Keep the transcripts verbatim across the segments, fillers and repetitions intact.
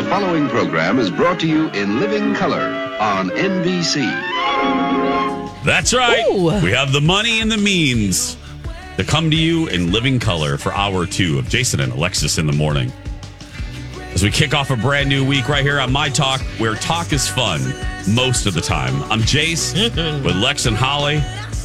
The following program is brought to you in living color on N B C. That's right. Ooh. We have the money and the means to come to you in living color for hour two of Jason and Alexis in the morning. As we kick off a brand new week right here on My Talk, where talk is fun most of the time. I'm Jace with Lex and Holly.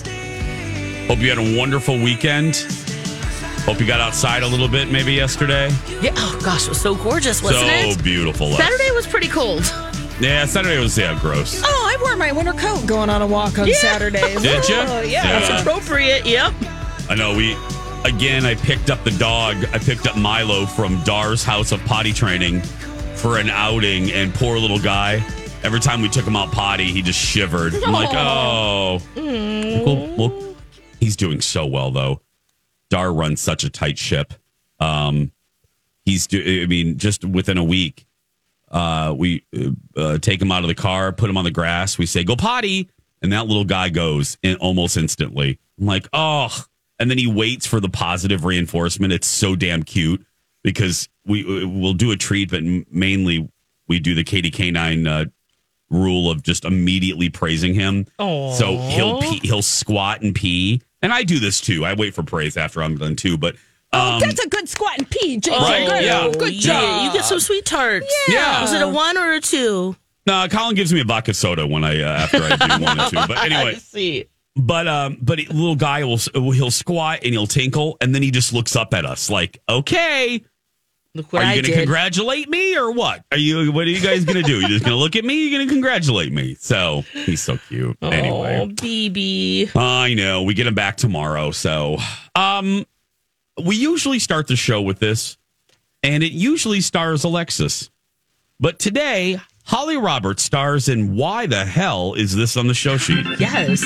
Hope you had a wonderful weekend. Hope you got outside a little bit maybe yesterday. Yeah. Oh, gosh, it was so gorgeous, wasn't so it? So beautiful. Lex. Saturday was pretty cold. Yeah, Saturday was, yeah, gross. Oh, I wore my winter coat going on a walk on Yeah. Saturday. Did you? Oh, yeah. Yeah. That's appropriate. Yep. I know we, again, I picked up the dog. I picked up Milo from Dar's house of potty training for an outing, and poor little guy, every time we took him out potty, he just shivered. I'm like, oh. Mm. Well, well, he's doing so well, though. Dar runs such a tight ship. Um, he's, do, I mean, just within a week, uh, we uh, take him out of the car, put him on the grass. We say, go potty. And that little guy goes in almost instantly. I'm like, oh. And then he waits for the positive reinforcement. It's so damn cute because we we'll do a treat, but mainly we do the Katie Canine uh, rule of just immediately praising him. Aww. So he'll pee, he'll squat and pee, and I do this too. I wait for praise after I'm done too. But um, Oh, that's a good squat and pee, Jason. Right, Good, yeah. good Yeah, job. you get some sweet tarts. Yeah. Was it a one or a two? no, Colin gives me a vodka soda when I uh, after I do one or two. But anyway. I see. But um, but the little guy will he'll squat and he'll tinkle, and then he just looks up at us like, "Okay, Look what are you I going to did. congratulate me or what? Are you? What are you guys going to do? You just going to look at me? You're going to congratulate me?" So he's so cute. Oh, Anyway, B B. I know we get him back tomorrow. So um, we usually start the show with this, and it usually stars Alexis, but today Holly Roberts stars in Why the Hell Is This on the Show Sheet? Yes.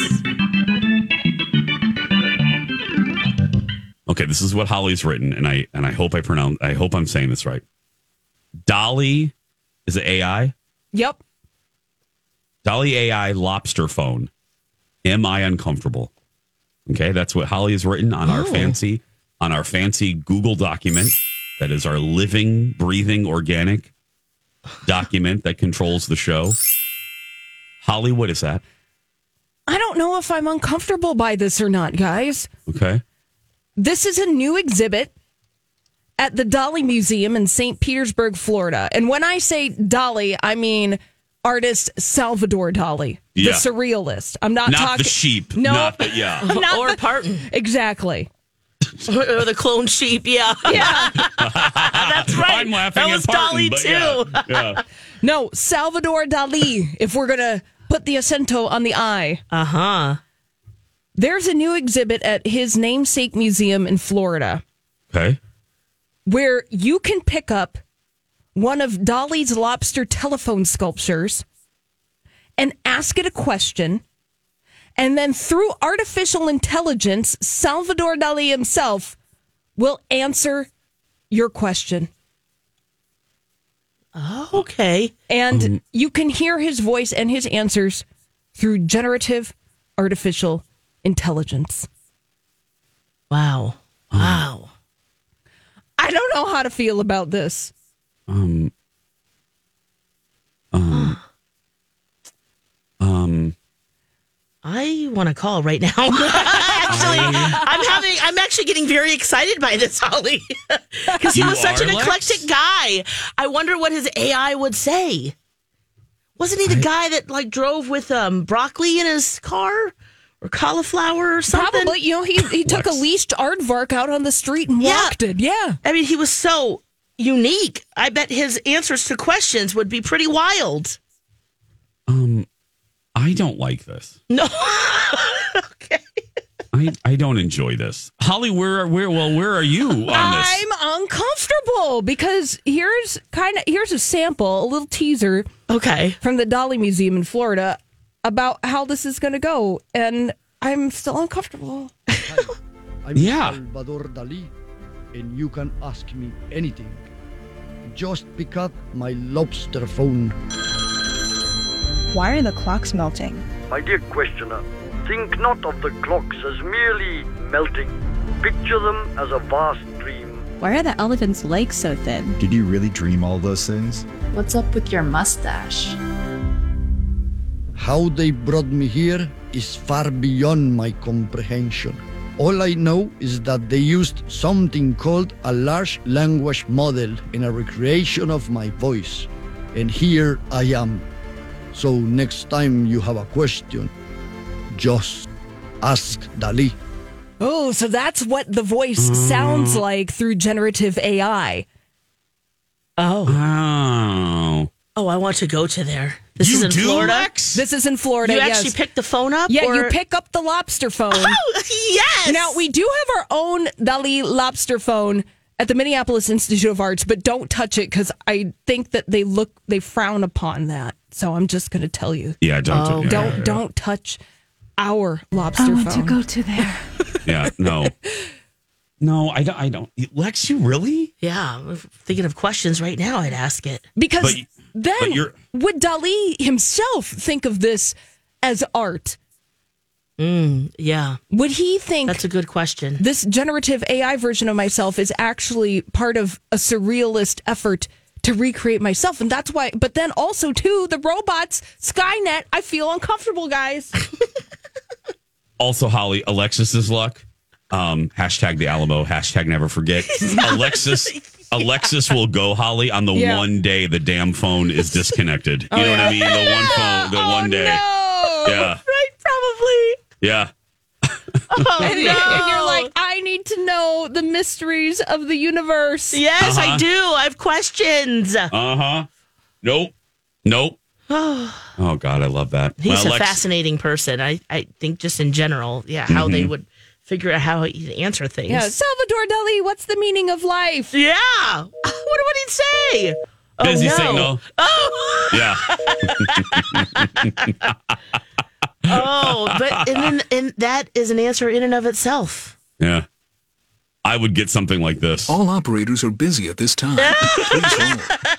Okay, this is what Holly's written, and I and I hope I pronounce. I hope I'm saying this right. Dolly, is it A I? Yep. Dolly A I lobster phone. Am I uncomfortable? Okay, that's what Holly has written on Oh. our fancy on our fancy Google document. That is our living, breathing, organic document that controls the show. Holly, what is that? I don't know if I'm uncomfortable by this or not, guys. Okay. This is a new exhibit at the Dolly Museum in Saint Petersburg, Florida. And when I say Dolly, I mean artist Salvador Dali, Yeah. the surrealist. I'm not, Not talking the sheep. No, Not the, yeah. not or the- Parton. Exactly. Or, or the clone sheep. Yeah. Yeah. That's right. I'm laughing that at was Parton, Dolly, but too. yeah, yeah. No, Salvador Dali, if we're going to put the acento on the I. Uh huh. There's a new exhibit at his namesake museum in Florida Okay. where you can pick up one of Dali's lobster telephone sculptures and ask it a question. And then through artificial intelligence, Salvador Dali himself will answer your question. Oh, okay. And Um, you can hear his voice and his answers through generative artificial intelligence. Wow. Wow. I don't know how to feel about this. Um. Um. Um. I want to call right now. actually, I'm having. I'm actually getting very excited by this, Holly, because he You was such are, an Lex? eclectic guy. I wonder what his A I would say. Wasn't he the guy that like drove with um, broccoli in his car or cauliflower or something? Probably, you know, he, he took a Lex. leashed aardvark out on the street and Yeah. walked it. Yeah. I mean, he was so unique. I bet his answers to questions would be pretty wild. Um. I don't like this. No. Okay. I, I don't enjoy this. Holly, where where well where are you on this? I'm uncomfortable because here's kind of here's a sample, a little teaser Okay. from the Dolly Museum in Florida about how this is going to go, and I'm still uncomfortable. I'm Yeah. Salvador Dali, and you can ask me anything. Just pick up my lobster phone. Why are the clocks melting? My dear questioner, think not of the clocks as merely melting. Picture them as a vast dream Why are the elephants' legs so thin? Did you really dream all those things? What's up with your mustache? How they brought me here is far beyond my comprehension. All I know is that they used something called a large language model in a recreation of my voice. And here I am. So next time you have a question, just ask Dali. Oh, so that's what the voice sounds like through generative A I. Oh. Oh. Oh, I want to go to there. This you is in do, Florida. Lex? This is in Florida. You yes. actually pick the phone up? Yeah, or- you pick up the lobster phone. Oh, yes. Now, we do have our own Dali lobster phone at the Minneapolis Institute of Arts, but don't touch it because I think that they look, they frown upon that. So I'm just going to tell you. Yeah, don't. Oh, yeah, Don't yeah, yeah. don't touch our lobster phone. to there. Yeah, no. No, I don't. I don't. Lex, you really? Yeah, I'm thinking of questions right now. I'd ask it. Because But- then but you're- would Dali himself think of this as art? Yeah, Would he think that's a good question. this generative A I version of myself is actually part of a surrealist effort to recreate myself? And that's why, but then also, too, the robots, Skynet, I feel uncomfortable, guys. Also, Holly, Alexis's luck. Um, hashtag the Alamo. Hashtag never forget. Alexis. Alexis will go, Holly, on the Yeah. one day the damn phone is disconnected. You know what I mean? The one phone, the one day. No. Yeah, Right, probably. yeah. Oh, And, no. and you're like, I need to know the mysteries of the universe. Yes, Uh-huh. I do. I have questions. Uh huh. Nope. Nope. Oh God, I love that. He's Well, a Lex- fascinating person. I, I think just in general, yeah, how they Mm-hmm. would figure out how to answer things. Yeah, Salvador Dali, what's the meaning of life? Yeah. What would he say? Oh, Busy no. signal. Oh, Yeah. oh, but and then and that is an answer in and of itself. Yeah. I would get something like this. All operators are busy at this time. Please hold.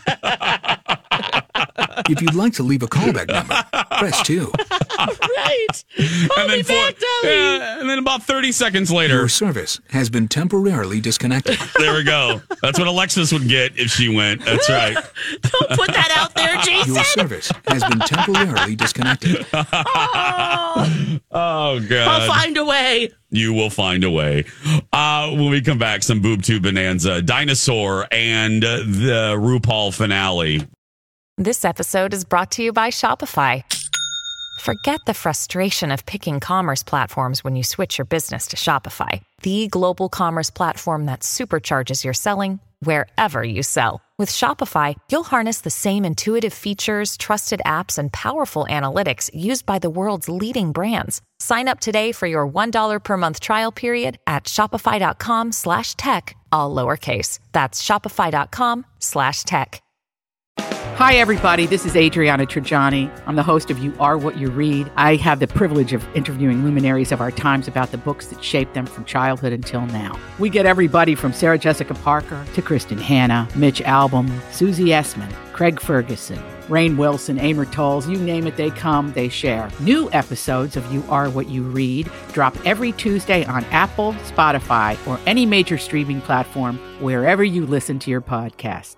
If you'd like to leave a callback number, press two. Right. and then back, Dolly. yeah, and then about thirty seconds later, Your service has been temporarily disconnected. there we go. That's what Alexis would get if she went. That's right. Don't put that out there, Jason. Your service has been temporarily disconnected. Oh I'll God. find a way. You will find a way. Uh, when we come back, some boob tube bonanza, dinosaur, and uh, the RuPaul finale. This episode is brought to you by Shopify. Forget the frustration of picking commerce platforms when you switch your business to Shopify, the global commerce platform that supercharges your selling wherever you sell. With Shopify, you'll harness the same intuitive features, trusted apps, and powerful analytics used by the world's leading brands. Sign up today for your one dollar per month trial period at shopify.com slash tech, all lowercase. That's shopify.com slash tech. Hi, everybody. This is Adriana Trajani. I'm the host of You Are What You Read. I have the privilege of interviewing luminaries of our times about the books that shaped them from childhood until now. We get everybody from Sarah Jessica Parker to Kristen Hanna, Mitch Albom, Susie Essman, Craig Ferguson, Rainn Wilson, Amor Tolls, you name it, they come, they share. New episodes of You Are What You Read drop every Tuesday on Apple, Spotify, or any major streaming platform wherever you listen to your podcasts.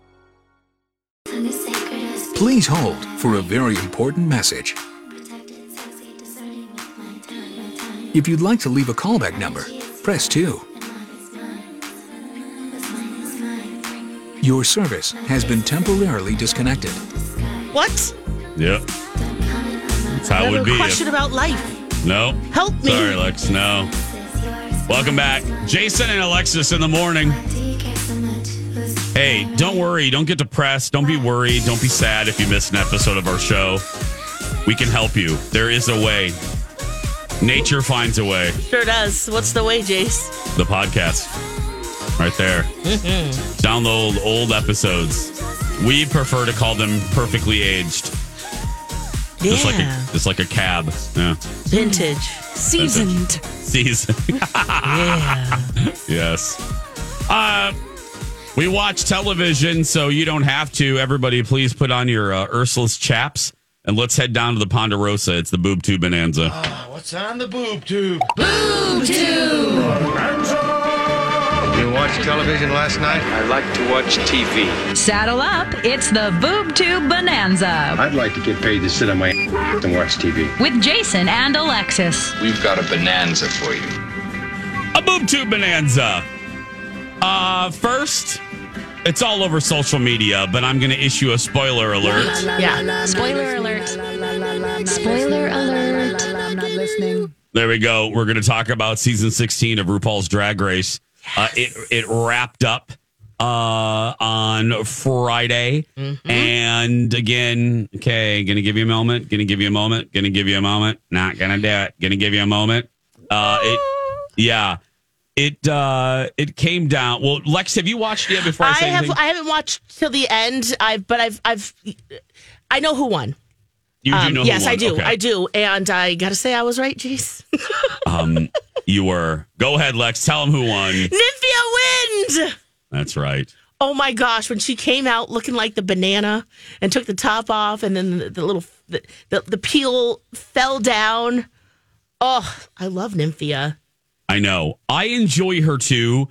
Please hold for a very important message. If you'd like to leave a callback number, press two. Your service has been temporarily disconnected. What? Yep. That's how I it have would a be. question if- about life. No. Help me. Sorry, Lex. No. Welcome back. Jason and Alexis in the morning. Hey, don't worry. Don't get depressed. Don't be worried. Don't be sad if you missed an episode of our show. We can help you. There is a way. Nature finds a way. Sure does. What's the way, Jace? The podcast. Right there. Download old episodes. We prefer to call them perfectly aged. Yeah. Just like a, just like a cab. Yeah. Vintage. Seasoned. Season. Yeah. Yes. Uh, we watch television, so you don't have to. Everybody, please put on your uh, Ursula's chaps and let's head down to the Ponderosa. It's the Boob Tube Bonanza. What's on the boob tube? Boob tube. You watch television last night? I like to watch T V. Saddle up. It's the BoobTube Bonanza. I'd like to get paid to sit on my and watch T V. With Jason and Alexis. We've got a bonanza for you. A BoobTube Bonanza. Uh, first, it's all over social media, but I'm going to issue a spoiler alert. Yeah. Spoiler alert. Spoiler alert. I'm not listening. There we go. We're going to talk about season sixteen of RuPaul's Drag Race. Yes. Uh, it it wrapped up uh, on Friday. Mm-hmm. And again, okay, going to give you a moment. Going to give you a moment. Going to give you a moment. Not going to do it. Going to give you a moment. Uh, it, yeah. It uh, it came down. Well, Lex, have you watched it before I, I say have. anything? I haven't watched till the end. I've, but I've, I've, I know who won. You do um, know yes, who won. I do. Okay. I do. And I got to say, I was right, Jace. um, you were. Go ahead, Lex. Tell them who won. Nymphia wins. That's right. Oh my gosh! When she came out looking like the banana and took the top off, and then the, the little the, the the peel fell down. Oh, I love Nymphia. I know. I enjoy her too.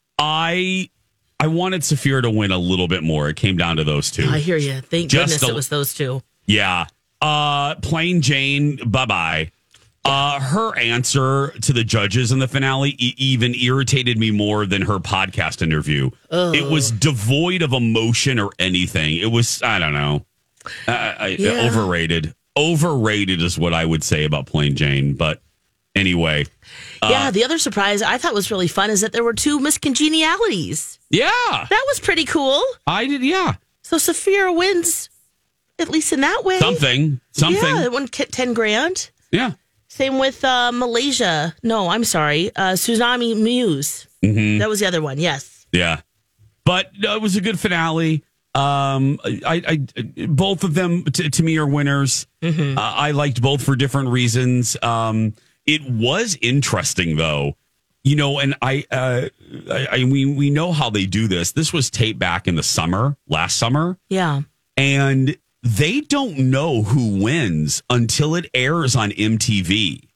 I I wanted Saphira to win a little bit more. It came down to those two. I hear you. Thank Just goodness a, it was those two. Yeah. Uh, Plain Jane, bye-bye. Uh, her answer to the judges in the finale e- even irritated me more than her podcast interview. Ugh. It was devoid of emotion or anything. It was, I don't know, uh, yeah. overrated. Overrated is what I would say about Plain Jane. But anyway. Yeah, uh, the other surprise I thought was really fun is that there were two miscongenialities. Yeah. That was pretty cool. I did, yeah. So Saphira wins, at least in that way. Something. Something. Yeah, it won ten grand. Yeah. Same with uh, Malaysia. No, I'm sorry. Uh, Tsunami Muse. Mm-hmm. That was the other one. Yes. Yeah. But uh, it was a good finale. Um, I, I, both of them t- to me are winners. Mm-hmm. Uh, I liked both for different reasons. Um, it was interesting though, you know, and I, uh, I, I we we know how they do this. This was taped back in the summer, last summer. Yeah. And they don't know who wins until it airs on M T V.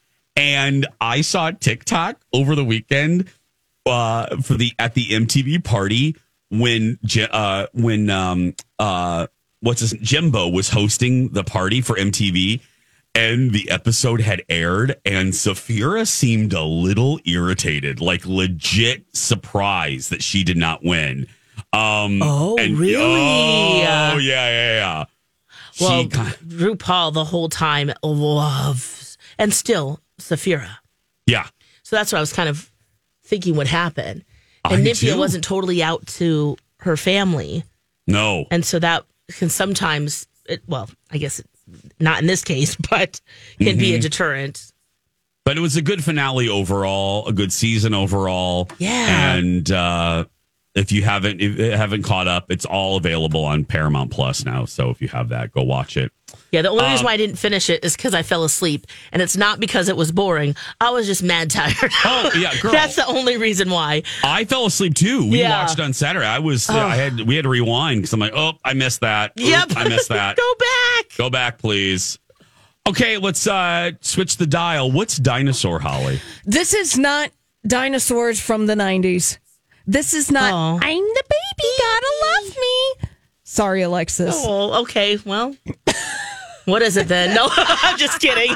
And I saw TikTok over the weekend uh, for the at the M T V party when uh, when um, uh, what's his Jimbo was hosting the party for M T V, and the episode had aired, and Saphira seemed a little irritated, like legit surprised that she did not win. Um, oh, and, really? Oh, yeah, yeah, yeah. Well, She kind of- RuPaul the whole time loves, and still Saphira. yeah. So that's what I was kind of thinking would happen. I And Nymphia too. wasn't totally out to her family. No. And so that can sometimes, it, well, I guess not in this case, but can be a Mhm. deterrent. But it was a good finale overall, a good season overall. Yeah. And uh, if you haven't if you haven't caught up, it's all available on Paramount Plus now. So if you have that, go watch it. Yeah, the only Um, reason why I didn't finish it is because I fell asleep. And it's not because it was boring. I was just mad tired. Oh, yeah, girl. That's the only reason why. I fell asleep too. We Yeah. watched on Saturday. I was Oh. I had we had to rewind because I'm like, oh, I missed that. Oop, Yep. I missed that. Go back. Go back, please. Okay, let's uh, switch the dial. What's Dinosaur, Holly? This is not dinosaurs from the nineties. This is not, Oh. I'm the baby, gotta love me. Sorry, Alexis. Oh, okay. Well, what is it then? No, I'm just kidding.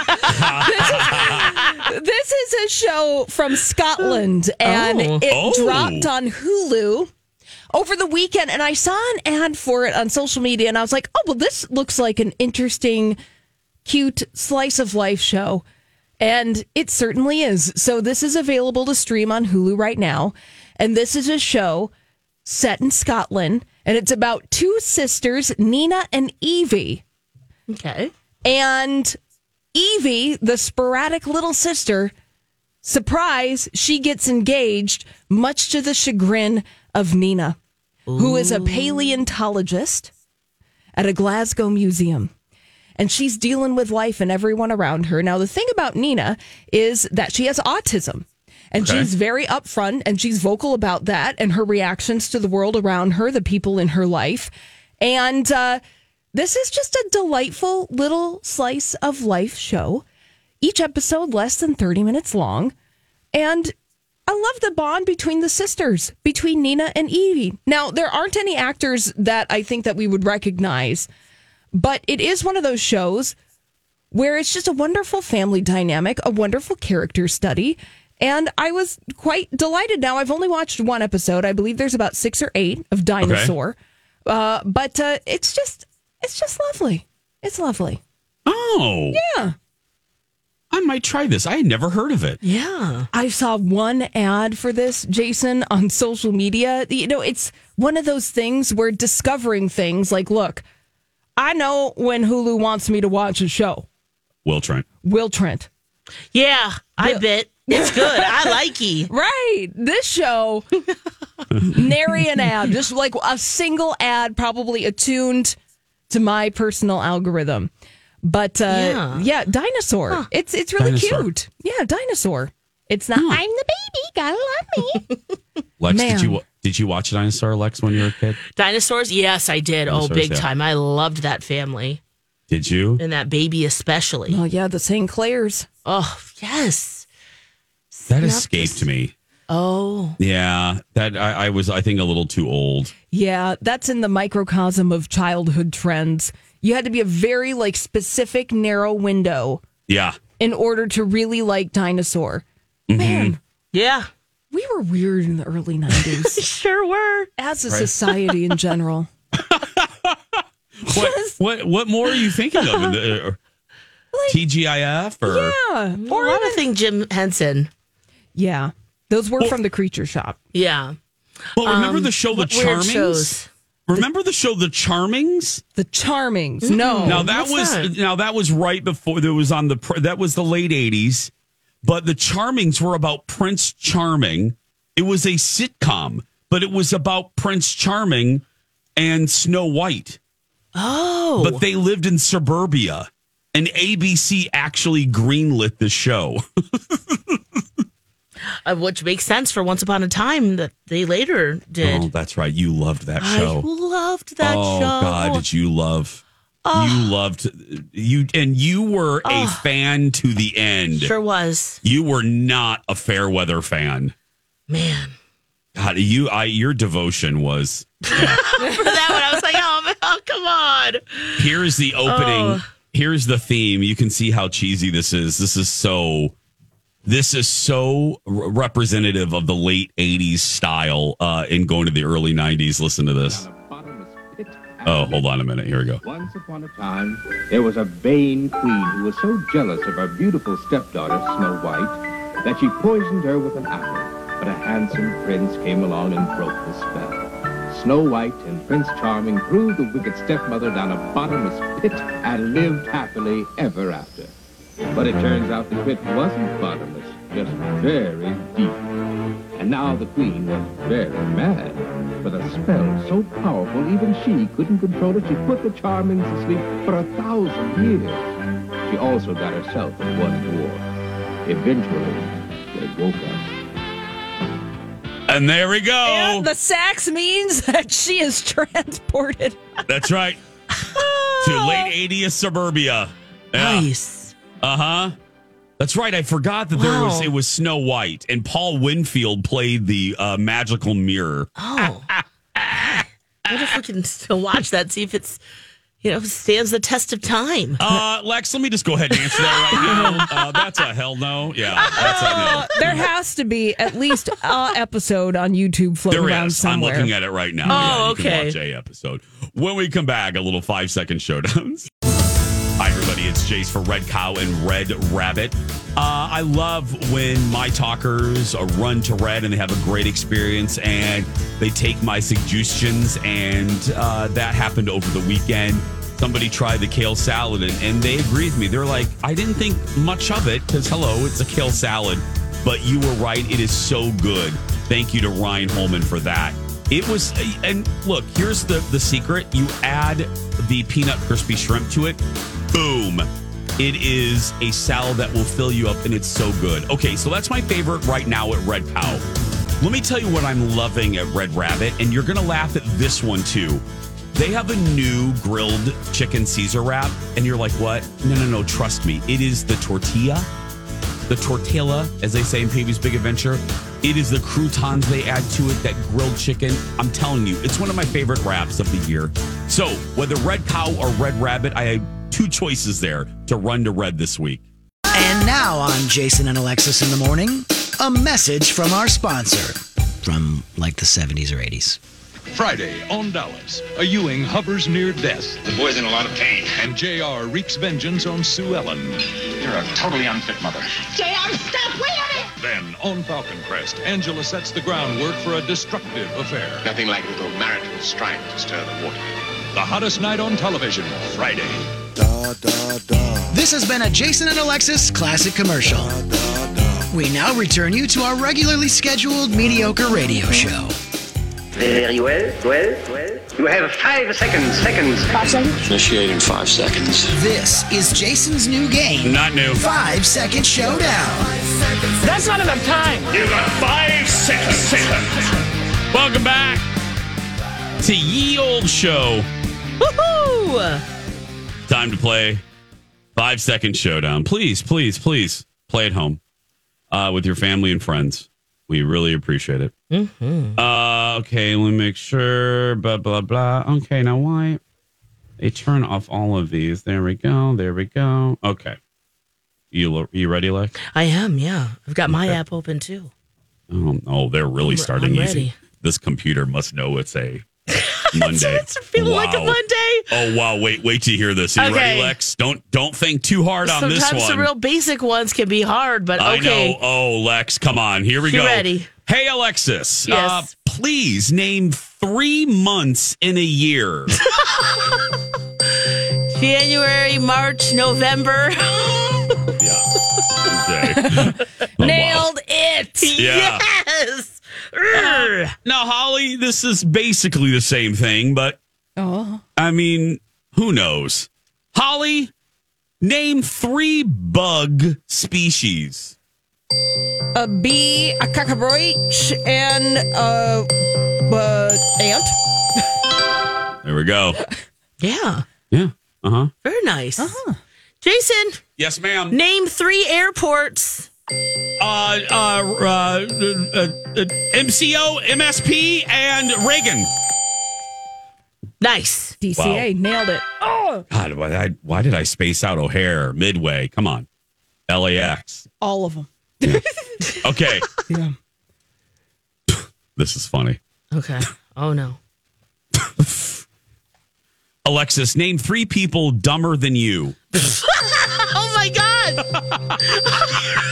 This is a show from Scotland, and Oh. it Oh. dropped on Hulu over the weekend. And I saw an ad for it on social media, and I was like, oh, well, this looks like an interesting, cute slice of life show. And it certainly is. So this is available to stream on Hulu right now. And this is a show set in Scotland, and it's about two sisters, Nina and Evie. Okay. And Evie, the sporadic little sister, surprise, she gets engaged, much to the chagrin of Nina, Ooh. who is a paleontologist at a Glasgow museum. And she's dealing with life and everyone around her. Now, the thing about Nina is that she has autism. And Okay. she's very upfront and she's vocal about that and her reactions to the world around her, the people in her life. And uh, this is just a delightful little slice of life show. Each episode less than thirty minutes long. And I love the bond between the sisters, between Nina and Evie. Now, there aren't any actors that I think that we would recognize, but it is one of those shows where it's just a wonderful family dynamic, a wonderful character study. And I was quite delighted. Now, I've only watched one episode. I believe there's about six or eight of Dinosaur. Okay. Uh, but uh, it's just, it's just lovely. It's lovely. Oh. Yeah. I might try this. I had never heard of it. Yeah. I saw one ad for this, Jason, on social media. You know, it's one of those things where discovering things like, look, I know when Hulu wants me to watch a show. Will Trent. Will Trent. Yeah, I bet. It's good. I like you. Right. This show, nary an ad, just like a single ad, probably attuned to my personal algorithm. But uh, yeah. yeah, Dinosaur. Huh. It's it's really Dinosaur. Cute. Yeah, Dinosaur. It's not. Huh. I'm the baby. Gotta love me. Lex, Man. did you did you watch Dinosaur, Lex, when you were a kid? Dinosaurs? Yes, I did. Dinosaurs, oh, big yeah. time. I loved that family. Did you? And that baby especially. Oh yeah, the Saint Clairs. Oh yes. That escaped me. Oh. Yeah, that I, I was, I think, a little too old. Yeah, that's in the microcosm of childhood trends. You had to be a very, like, specific, narrow window. Yeah. In order to really like Dinosaur. Mm-hmm. Man. Yeah. We were weird in the early nineties. Sure were. As a right. society in general. what, what What more are you thinking of? In the, uh, like, T G I F? Or? Yeah. Or I would think Jim Henson. Yeah. Those were well, from the Creature Shop. Yeah. Well, remember um, the show The Charmings? Shows? Remember the show The Charmings? The Charmings. No. Now that What's was that? now that was right before there was on the that was the late eighties, but The Charmings were about Prince Charming. It was a sitcom, but it was about Prince Charming and Snow White. Oh. But they lived in suburbia, and A B C actually greenlit the show. Uh, which makes sense for Once Upon a Time that they later did. Oh, that's right. You loved that show. I loved that oh, show. Oh, God, did you love... Oh. You loved... you, And you were oh. a fan to the end. Sure was. You were not a Fairweather fan. Man. God, you, I, your devotion was... Yeah. For that one, I was like, oh, man, oh come on. Here's the opening. Oh. Here's the theme. You can see how cheesy this is. This is so... This is so representative of the late eighties style uh, in going to the early nineties. Listen to this. Oh, hold on a minute. Here we go. Once upon a time, there was a vain queen who was so jealous of her beautiful stepdaughter, Snow White, that she poisoned her with an apple. But a handsome prince came along and broke the spell. Snow White and Prince Charming threw the wicked stepmother down a bottomless pit and lived happily ever after. But it turns out the pit wasn't bottomless, just very deep. And now the queen was very mad. With a spell so powerful, even she couldn't control it. She put the Charmings to sleep for a thousand years. She also got herself in one dwarf. Eventually, they woke up. And there we go. And the sax means that she is transported. That's right. To late eighties suburbia. Yeah. Nice. Uh-huh. That's right. I forgot that wow. there was it was Snow White, and Paul Winfield played the uh, magical mirror. Oh. I wonder if we can still watch that, see if it's, you know, stands the test of time. Uh, Lex, let me just go ahead and answer that right now. Uh, that's a hell no. Yeah, that's a no. There has to be at least an episode on YouTube floating there around is. somewhere. I'm looking at it right now. Oh, yeah, you okay. can watch a episode. When we come back, a little five-second showdowns. Hi, everybody. It's Jace for Red Cow and Red Rabbit. Uh, I love when my talkers uh, run to Red and they have a great experience and they take my suggestions. And uh, that happened over the weekend. Somebody tried the kale salad and, and they agreed with me. They're like, I didn't think much of it because, hello, it's a kale salad. But you were right. It is so good. Thank you to Ryan Holman for that. It was, and look, here's the, the secret. You add the peanut crispy shrimp to it. Boom. It is a salad that will fill you up, and it's so good. Okay, so that's my favorite right now at Red Cow. Let me tell you what I'm loving at Red Rabbit, and you're going to laugh at this one, too. They have a new grilled chicken Caesar wrap, and you're like, what? No, no, no, trust me. It is the tortilla, the tortilla, as they say in Pee-wee's Big Adventure. It is the croutons they add to it, that grilled chicken. I'm telling you, it's one of my favorite wraps of the year. So whether Red Cow or Red Rabbit, I had two choices there to run to Red this week. And now on Jason and Alexis in the Morning, a message from our sponsor from like the seventies or eighties. Friday on Dallas, a Ewing hovers near death. The boy's in a lot of pain. And J R wreaks vengeance on Sue Ellen. You're a totally unfit mother. J R, stop! Wait a minute! Then, on Falcon Crest, Angela sets the groundwork for a destructive affair. Nothing like a little marital strife to stir the water. The hottest night on television, Friday. Da, da, da. This has been a Jason and Alexis classic commercial. Da, da, da. We now return you to our regularly scheduled mediocre radio show. Very well, well, well. You have five seconds, seconds. Five seconds? Initiate in five seconds. This is Jason's new game. Not new. Five Second Showdown. That's not enough time. You got five seconds. Welcome back to Ye Old Show. Woohoo! Time to play Five Second Showdown. Please, please, please play at home uh, with your family and friends. We really appreciate it. Mm-hmm. Uh, okay, let me make sure. Blah, blah, blah. Okay, now why? They turn off all of these. There we go. There we go. Okay. You you ready, Lex? I am, yeah. I've got my Okay. app open, too. Oh, oh they're really I'm- starting I'm easy. ready. This computer must know it's a Monday. It's feeling like a Wow. Monday. Oh, wow. Wait, wait till you hear this. Are you Okay. ready, Lex? Don't, don't think too hard on Sometimes this one. the real basic ones can be hard, but I okay. know. Oh, Lex, come on. Here we You go. ready? Hey, Alexis. Yes. Uh, please name three months in a year. January, March, November. Yeah. Okay. Oh, Nailed it. Yeah. Yes. Uh, now, Holly, this is basically the same thing, but Oh. I mean, who knows? Holly, name three bug species. A bee, a cockroach, and a uh, ant. There we go. Yeah. Yeah. Uh huh. Very nice. Uh-huh. Jason, Yes, ma'am. name three airports. Uh, uh, uh, uh, uh, M C O, M S P, and Reagan. Nice. D C A, Wow. nailed it. Oh, God, why, I, why did I space out O'Hare, Midway? Come on. L A X. all of them. Okay. Yeah. This is funny. Okay. Oh, no. Alexis, name three people dumber than you. Oh, my God.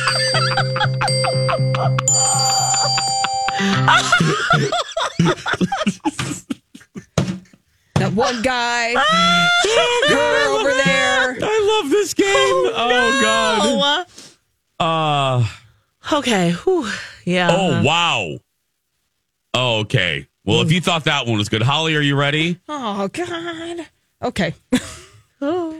That one guy, girl over there. I love this game. Oh, God. Uh, Okay. Whew. Yeah. oh, wow. Oh, okay. Well, if you thought that one was good. Holly, are you ready? Oh, God. Okay. Oh.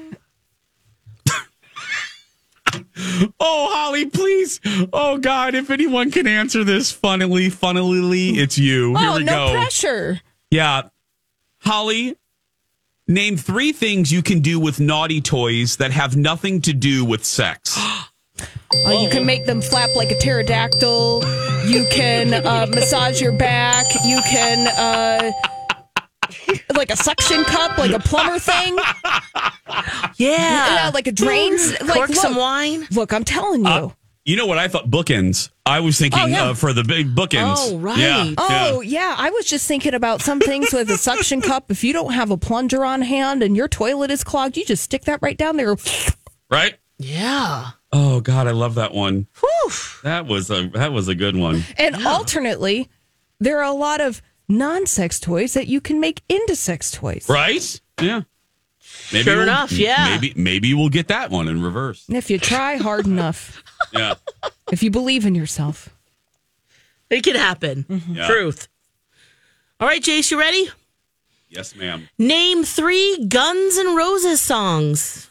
Oh, Holly, please. Oh, God, if anyone can answer this funnily, funnily, it's you. Here Oh, we no go. pressure. Yeah. Holly, name three things you can do with naughty toys that have nothing to do with sex. Uh, you can make them flap like a pterodactyl. You can uh, massage your back. You can, uh, like a suction cup, like a plumber thing. Yeah. Yeah, like a drains. Like, Cork some look, wine. Look, I'm telling you. Uh, you know what I thought? Bookends. I was thinking Oh, yeah. uh, for the big bookends. Oh, right. Yeah. Oh, yeah. yeah. I was just thinking about some things with a suction cup. If you don't have a plunger on hand and your toilet is clogged, you just stick that right down there. Right? Yeah. Oh, God, I love that one. Whew. That was a that was a good one. And alternately, there are a lot of non-sex toys that you can make into sex toys. Right? Yeah. Maybe Sure we'll- enough, yeah. Maybe maybe we'll get that one in reverse. And if you try hard enough, Yeah. if you believe in yourself. It can happen. Yeah. Truth. All right, Jace, you ready? Yes, ma'am. Name three Guns N' Roses songs.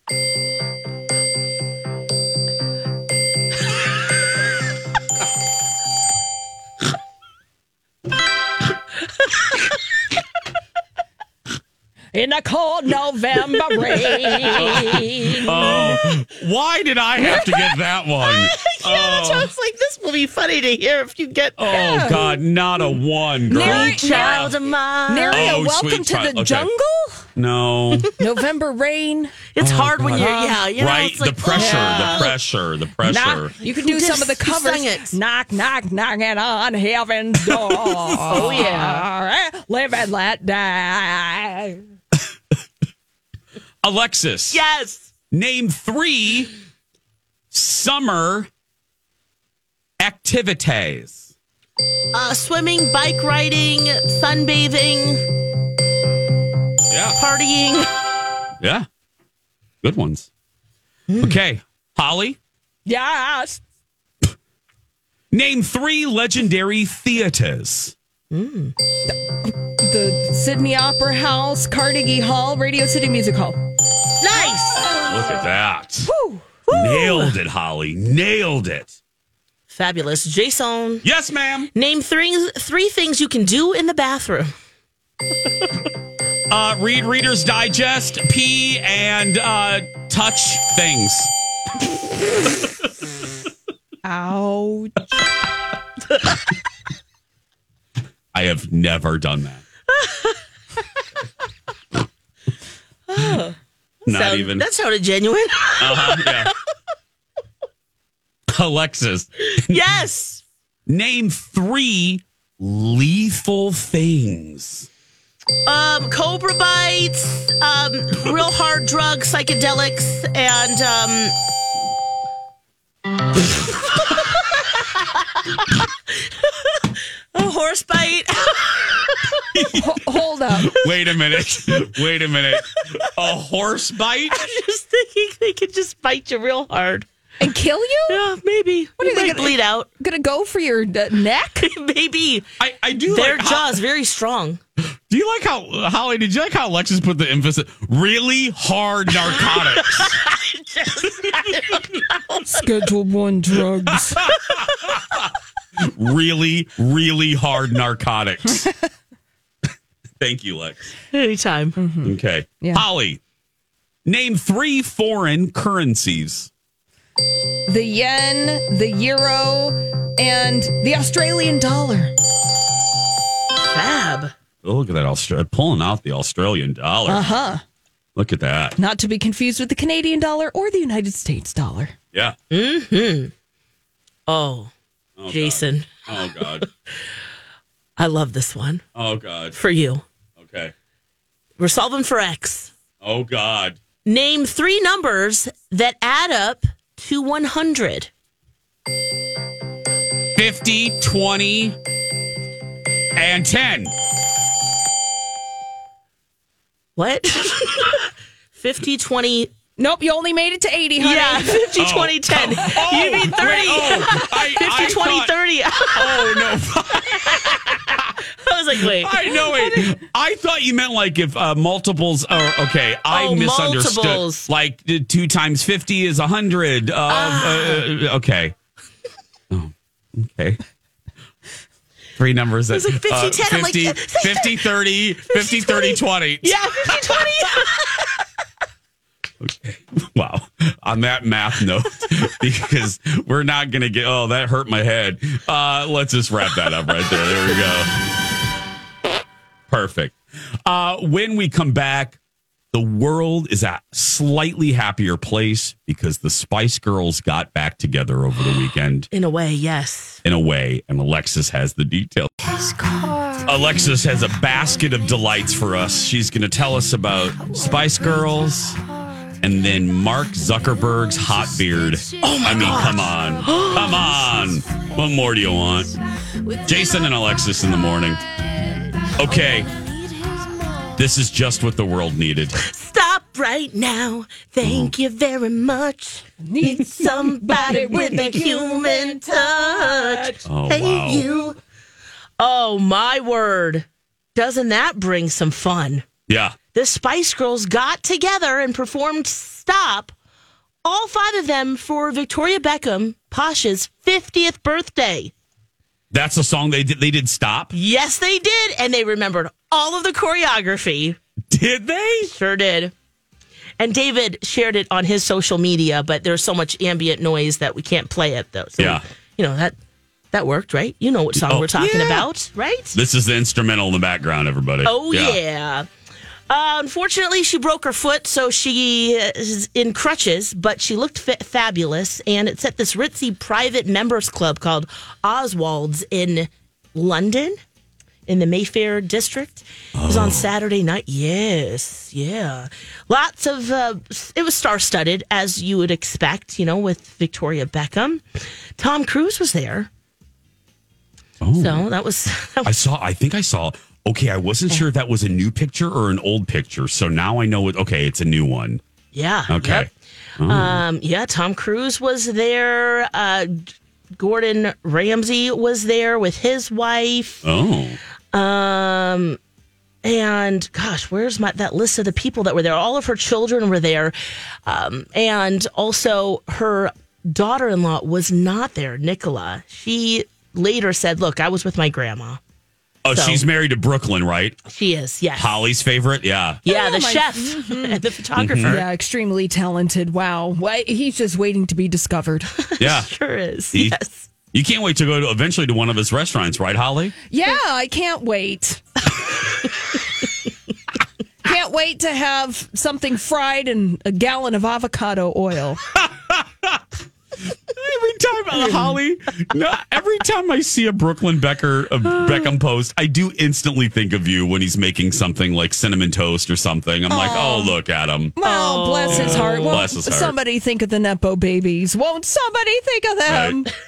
In the cold November rain. Oh, why did I have to get that one? Yeah, Oh. so it's like this will be funny to hear if you get. Oh, yeah. God, not a one, girl. Nary, child of mine. Nary, oh, welcome to child. the Okay. jungle? No. November rain. It's oh, hard God. when you're, yeah, you know, right. it's like, the pressure, oh. the pressure, the pressure. Knock, you can do some of the covers. It. Knock, knock, knocking on heaven's door. Oh, yeah. Live and let die. Alexis. Yes. Name three summer activities. Uh, swimming, bike riding, sunbathing. Yeah. Partying. Yeah. Good ones. Mm. Okay. Holly? Yes. Name three legendary theaters. Mm. The, the Sydney Opera House, Carnegie Hall, Radio City Music Hall. Nice. Look at that. Woo. Woo. Nailed it, Holly. Nailed it. Fabulous. Jason. Yes, ma'am. Name three, three things you can do in the bathroom. Uh, read Reader's Digest, pee, and uh, touch things. Ouch. I have never done that. Oh, Not sound, even. That sounded genuine. Uh-huh, yeah. Alexis. Yes. Name three lethal things. Um, cobra bites, um, real hard drugs, psychedelics, and um. a horse bite. H- hold up. Wait a minute. Wait a minute. A horse bite? I'm just thinking they could just bite you real hard. And kill you? Yeah, maybe. What you are they might gonna, bleed out? Gonna go for your uh, neck? Maybe. I, I do Their like jaws how, very strong. Do you like how, Holly, did you like how Alexis put the emphasis? Really hard narcotics. I don't know. Schedule one drugs. Really, really hard narcotics. Thank you, Lex. Anytime. Mm-hmm. Okay. Yeah. Holly, name three foreign currencies. The yen, the euro, and the Australian dollar. Fab. Oh, look at that. Austra- pulling out the Australian dollar. Uh-huh. Look at that. Not to be confused with the Canadian dollar or the United States dollar. Yeah. Mm-hmm. Oh, oh Jason. God. Oh, God. I love this one. Oh, God. For you. Okay. We're solving for X. Oh, God. Name three numbers that add up to one hundred. fifty, twenty, and ten. What? fifty, twenty. Nope, you only made it to eighty, honey. Yeah, fifty, Oh. twenty, ten. Oh, you mean thirty. wait, oh, I- fifty, I twenty, thought- thirty. Oh, no. I was like, wait. I know it. I thought you meant like if uh, multiples are okay. I Oh, misunderstood. multiples. Like uh, two times fifty is a hundred. Uh, Ah. uh, okay. Oh, okay. Three numbers that It was like fifty, uh, ten. I'm like, fifty, uh, fifty, thirty, fifty, thirty, twenty. Yeah, fifty, twenty. Okay. Wow. On that math note, because we're not going to get, oh, that hurt my head. Uh, let's just wrap that up right there. There we go. Perfect. Uh, when we come back, the world is a slightly happier place because the Spice Girls got back together over the weekend. In a way, yes. In a way, and Alexis has the details. Alexis has a basket of delights for us. She's going to tell us about Spice Girls and then Mark Zuckerberg's hot beard. Oh my I mean, God. come on. Come on. What more do you want? Jason and Alexis in the morning. Okay. This is just what the world needed. Stop right now. Thank you very much. Need somebody with a human touch. Oh, hey, wow. you. Oh, my word. Doesn't that bring some fun? Yeah. The Spice Girls got together and performed Stop, all five of them, for Victoria Beckham, Pasha's fiftieth birthday. That's a song they did. They did Stop. Yes, they did. And they remembered all of the choreography. Did they? Sure did. And David shared it on his social media, but there's so much ambient noise that we can't play it, though. So, Yeah. you know, that That worked, right? You know what song Oh, we're talking yeah. about, right? This is the instrumental in the background, everybody. Oh, yeah. Uh, unfortunately, she broke her foot, so she is in crutches, but she looked fa- fabulous. And it's at this ritzy private members club called Oswald's in London, in the Mayfair district. It was on Saturday night. Yes, yeah. Lots of, uh, it was star-studded, as you would expect, you know, with Victoria Beckham. Tom Cruise was there. Oh. So that was, that was I saw, I think I saw, okay, I wasn't sure if that was a new picture or an old picture. So now I know it, okay, it's a new one. Yeah. Okay. Yep. Oh. Um, yeah, Tom Cruise was there. Uh, Gordon Ramsay was there with his wife. Oh. Um, and gosh, where's my that list of the people that were there? All of her children were there. Um, and also her daughter-in-law was not there, Nicola. She later said, look, I was with my grandma. Oh, So- she's married to Brooklyn, right? She is, yes. Holly's favorite? Yeah. Yeah, Oh, the my- chef Mhm. and the photographer. Yeah, extremely talented. Wow. Why, he's just waiting to be discovered. Yeah. Sure is. He- Yes. You can't wait to go to eventually to one of his restaurants, right, Holly? Yeah, I can't wait. Can't wait to have something fried in a gallon of avocado oil. Every time, uh, Holly, no, every time I see a Brooklyn Becker a Beckham post, I do instantly think of you when he's making something like cinnamon toast or something. I'm like, oh, look at him. Well, bless his heart. Won't Bless his heart. somebody think of the Nepo babies? Won't somebody think of them? Right.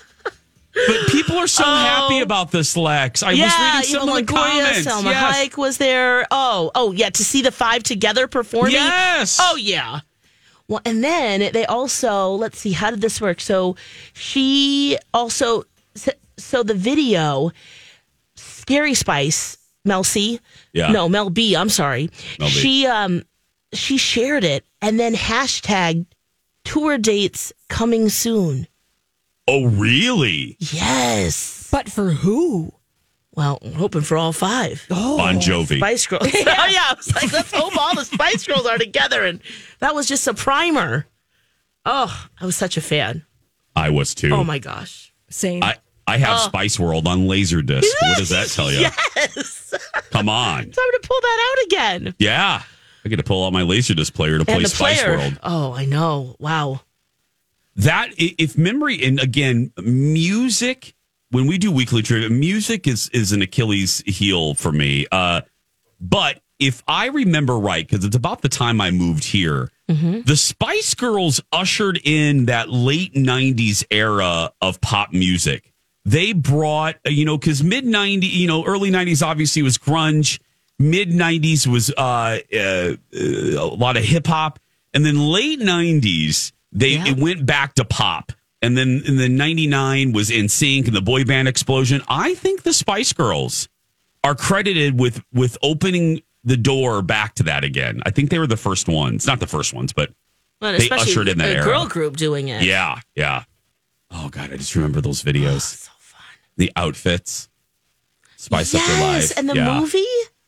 But people are so happy about this, Lex. I yeah, was reading some Eva of the Longoria, comments. Selma Yes. Hayek was there. Oh, oh, yeah, to see the five together performing. Yes. Oh, yeah. Well, and then they also, let's see, how did this work? So she also, so the video, Scary Spice, Mel C. Yeah. No, Mel B. I'm sorry. Mel B. She um she shared it and then hashtag tour dates coming soon. Oh, really? Yes. But for who? Well, I'm hoping for all five. Oh, Bon Jovi. Spice Girls. Oh, yeah. I was like, let's hope all the Spice Girls are together. And that was just a primer. Oh, I was such a fan. I was too. Oh, my gosh. Same. I, I have Oh. Spice World on Laserdisc. What does that tell you? Yes. Come on. Time to pull that out again. Yeah. I get to pull out my Laserdisc player to play And the Spice player. World. Oh, I know. Wow. That, i- if memory, and again, music, when we do weekly trivia, music is, is an Achilles heel for me. Uh, but if I remember right, because it's about the time I moved here, the Spice Girls ushered in that late nineties era of pop music. They brought, you know, because mid nineties, you know, early nineties obviously was grunge. Mid nineties was uh, uh, uh, a lot of hip hop. And then late nineties, they Yeah. it went back to pop. And then in the ninety-nine was N Sync and the boy band explosion. I think the Spice Girls are credited with with opening the door back to that again. I think they were the first ones. Not the first ones, but Well, they especially ushered in that a era. girl group doing it. Yeah, yeah. Oh, God, I just remember those videos. So fun. The outfits. Spice up their life. Yes, and the Yeah. movie?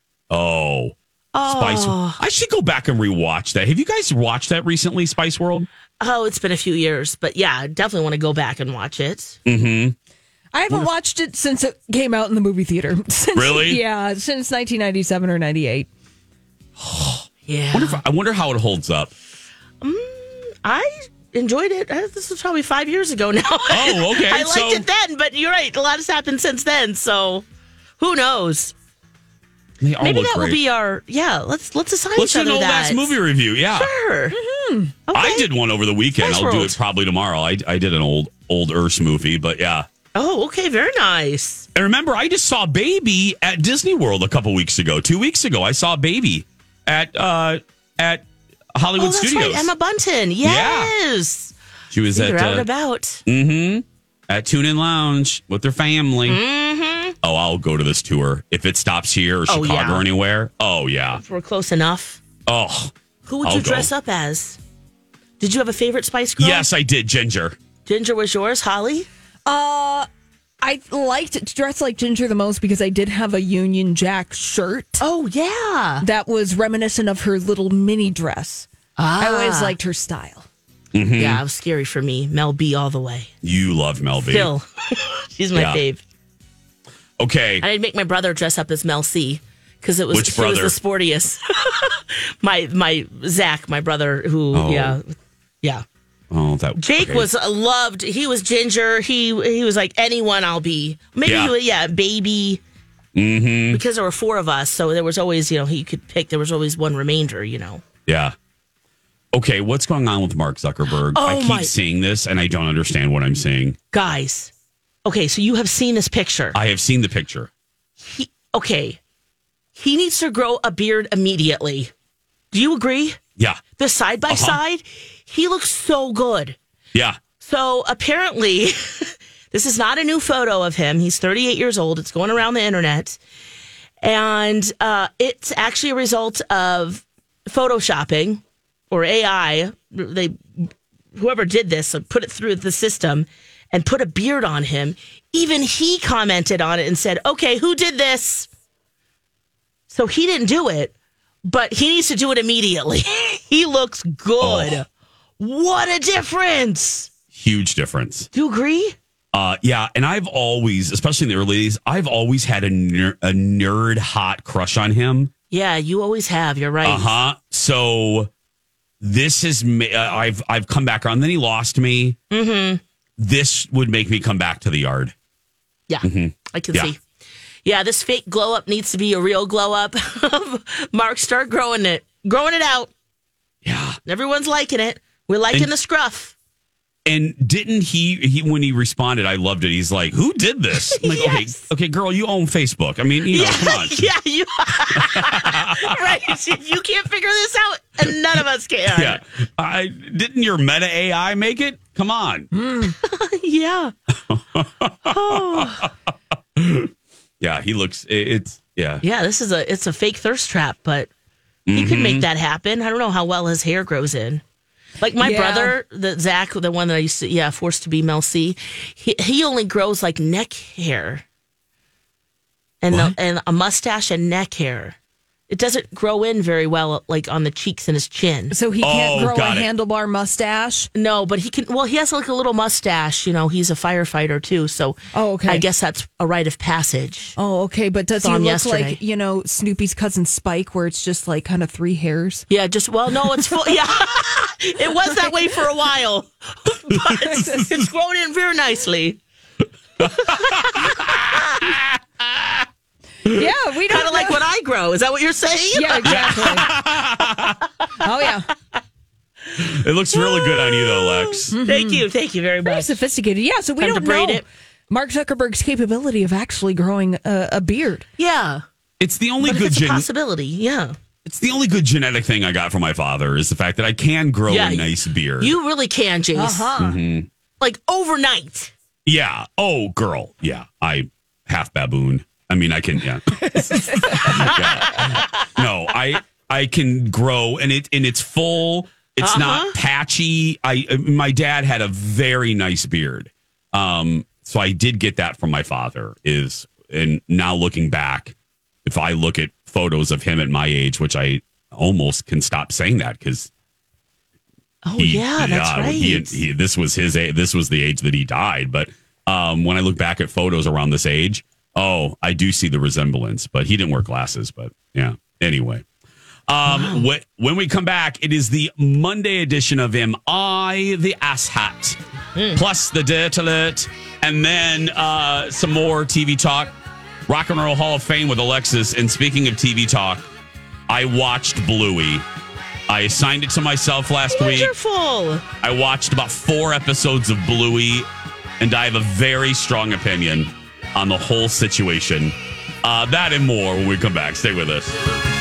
Oh. Oh. Spice. I should go back and rewatch that. Have you guys watched that recently, Spice World? Oh, it's been a few years, but yeah, I definitely want to go back and watch it. Mm-hmm. I haven't watched it since it came out in the movie theater. Since, Really? Yeah, since nineteen ninety-seven or ninety-eight. Yeah. I wonder, if, I wonder how it holds up. I enjoyed it. Uh, This was probably five years ago now. Oh, okay. I liked So- it then, but you're right. A lot has happened since then, so who knows? They all Maybe look that will great. be our yeah. Let's let's assign Let's each do other an old that ass movie review. Yeah. Sure. Mm-hmm. I did one over the weekend. Spice I'll do World. it probably tomorrow. I, I did an old old Earth movie, but yeah. Oh, okay. Very nice. And remember, I just saw Baby at Disney World a couple weeks ago. Two weeks ago, I saw Baby at uh, at Hollywood Oh, that's Studios. right. Emma Bunton. Yes. She was See, at they're out and uh, about. mm-hmm, at Tune In Lounge with their family. Mm-hmm. Oh, I'll go to this tour if it stops here or Oh, Chicago yeah. or anywhere. Oh yeah. If we're close enough. Oh, Who would I'll you go. dress up as? Did you have a favorite Spice Girl? Yes, I did. Ginger. Ginger was yours. Holly? Uh, I liked to dress like Ginger the most because I did have a Union Jack shirt. Oh, yeah. That was reminiscent of her little mini dress. Ah. I always liked her style. Mm-hmm. Yeah, it was scary for me. Mel B all the way. You love Mel B. Still. She's my Yeah. fave. Okay. I'd make my brother dress up as Mel C because it was Which he was brother? the sportiest. my my Zach, my brother, who Oh. yeah, yeah. Oh, that Jake okay. was uh, loved. He was ginger. He he was like anyone I'll be. Maybe Yeah. he was, yeah, baby. Mm-hmm. Because there were four of us, so there was always, you know, he could pick. There was always one remainder, you know. Yeah. Okay, what's going on with Mark Zuckerberg? Oh, I keep my- seeing this, and I don't understand what I'm seeing. Guys, okay, so you have seen this picture. I have seen the picture. He, okay, he needs to grow a beard immediately. Do you agree? Yeah. The side by Uh-huh. side, he looks so good. Yeah. So apparently, this is not a new photo of him. He's thirty-eight years old. It's going around the internet. And uh, it's actually a result of photoshopping or A I. They, whoever did this, put it through the system and put a beard on him. Even he commented on it and said, okay, who did this? So he didn't do it, but he needs to do it immediately. He looks good. Oh. What a difference. Huge difference. Do you agree? Uh, yeah, and I've always, especially in the early days, I've always had a, ner- a nerd hot crush on him. Yeah, you always have. You're right. Uh huh. So this is ma- uh, I've I've come back on. Then he lost me. Mm-hmm. This would make me come back to the yard. Yeah, Mhm. I can Yeah. see. Yeah, this fake glow up needs to be a real glow up. Mark, start growing it, growing it out. Yeah, everyone's liking it. We're liking And- the scruff. And didn't he? He when he responded, I loved it. He's like, "Who did this?" I'm like, Yes. okay, okay, girl, you own Facebook. I mean, you know, yeah, come on. yeah, you right. You can't figure this out, and none of us can. Yeah, I didn't your Meta A I make it? Come on. yeah. Oh. Yeah, he looks. it- It's yeah. Yeah, this is a it's a fake thirst trap, but he could make Mhm. that happen. I don't know how well his hair grows in. Like my Yeah. brother, the Zach, the one that I used to, yeah, forced to be Mel C. He he only grows like neck hair, and the, and a mustache and neck hair. It doesn't grow in very well, like on the cheeks and his chin. So he can't Oh, grow a got it. handlebar mustache. No, but he can. Well, he has like a little mustache. You know, he's a firefighter too. So, Oh, okay. I guess that's a rite of passage. Oh, okay. But does Saw he him look yesterday. like, you know, Snoopy's cousin Spike, where it's just like kind of three hairs? Yeah, just well, no, it's full. Yeah, it was that way for a while, but it's grown in very nicely. Yeah, we don't Kind of like know. when I grow. Is that what you're saying? Yeah, exactly. Oh, yeah. It looks really good on you, though, Lex. Thank you, thank you very Very much. sophisticated. Yeah, so we Time to don't braid know it. Mark Zuckerberg's capability of actually growing a, a beard. Yeah, It's the only but if good it's a gen- possibility. Yeah, It's the only good genetic thing I got from my father is the fact that I can grow Yeah, a nice beard. you really can, Jace. Uh-huh. Mhm. Like overnight. Yeah. Oh, girl. Yeah. I half baboon. I mean, I can. Yeah. Yeah. No, I I can grow, and it and it's full. It's Uh-huh. not patchy. I uh, my dad had a very nice beard, um. So I did get that from my father. Is and now looking back, if I look at photos of him at my age, which I almost can stop saying that because. Oh yeah, that's right. He, he, this was his. a- This was the age that he died. But um, when I look back at photos around this age, oh, I do see the resemblance. But he didn't wear glasses. But yeah. Anyway, um, wh- when we come back, it is the Monday edition of Am I the Ass Hat? Plus the Dirt Alert, and then uh, some more T V talk. Rock and Roll Hall of Fame with Alexis. And speaking of T V talk, I watched Bluey. I assigned it to myself last week. Wonderful. I watched about four episodes of Bluey, and I have a very strong opinion on the whole situation. Uh, that and more when we come back. Stay with us.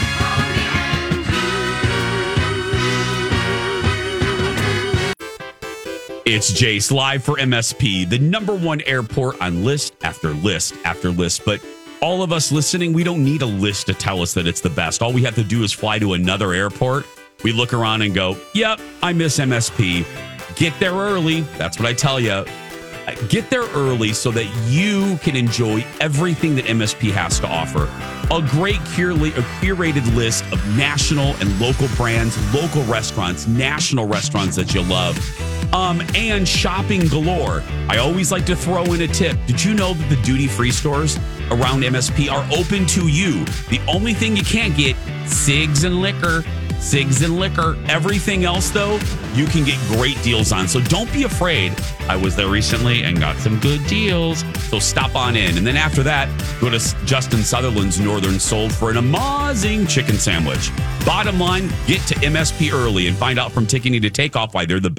It's Jace live for M S P, the number one airport on list after list after list. But all of us listening, we don't need a list to tell us that it's the best. All we have to do is fly to another airport. We look around and go, yep, I miss M S P. Get there early. That's what I tell you. I, Get there early so that you can enjoy everything that M S P has to offer. A great curely- a curated list of national and local brands, local restaurants, national restaurants that you love, um, and shopping galore. I always like to throw in a tip. Did you know that the duty-free stores around M S P are open to you? The only thing you can't get, cigs and liquor. Cigs and liquor. Everything else, though, you can get great deals on. So don't be afraid. I was there recently and got some good deals. So stop on in. And then after that, go to Justin Sutherland's Northern Soul for an amazing chicken sandwich. Bottom line, get to M S P early and find out from Ticketing to Takeoff why they're the